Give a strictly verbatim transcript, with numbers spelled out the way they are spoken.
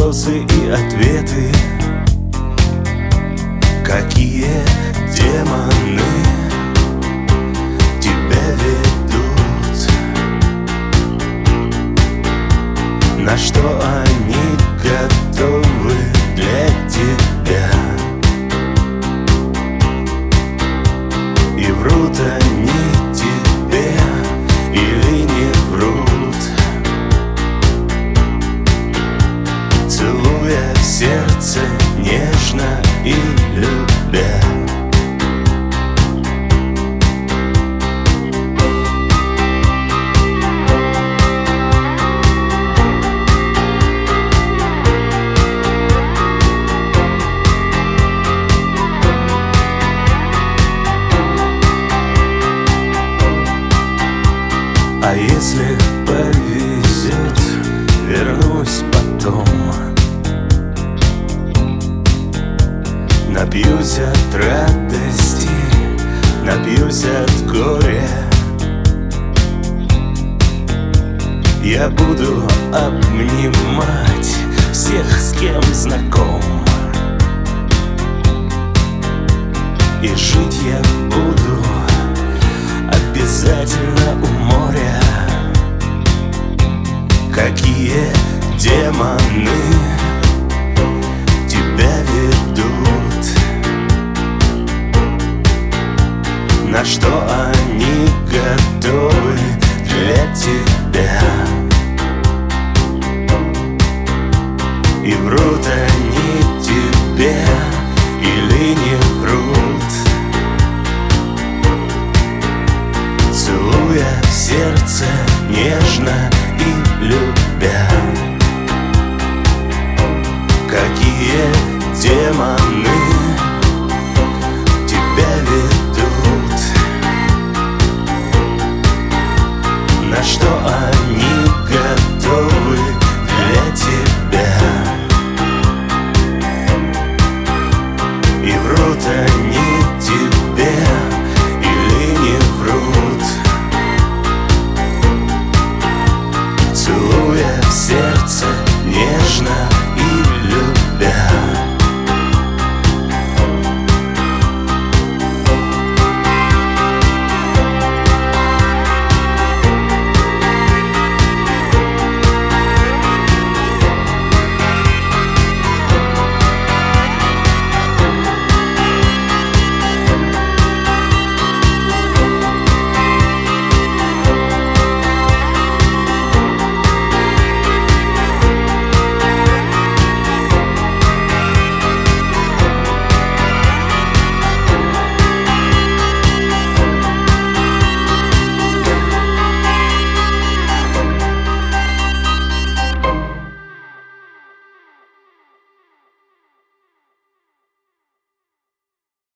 вопросы и ответы. Какие демоны тебя ведут? На что они готовы для тебя? И врут они тебе или не врут? Целуя в сердце нежно и любя. А если повезет, вернусь потом. Напьюсь от радости, напьюсь от горя. Я буду обнимать всех, с кем знаком. И жить я буду обязательно у моря. Какие демоны тебя ведут? На что они готовы для тебя? И врут они тебе или не врут? Целуя в сердце нежно и любя. Какие демоны тебя ведут? На что они готовы для тебя? И врут они тебе или не врут? Целуя в сердце нежно и любя.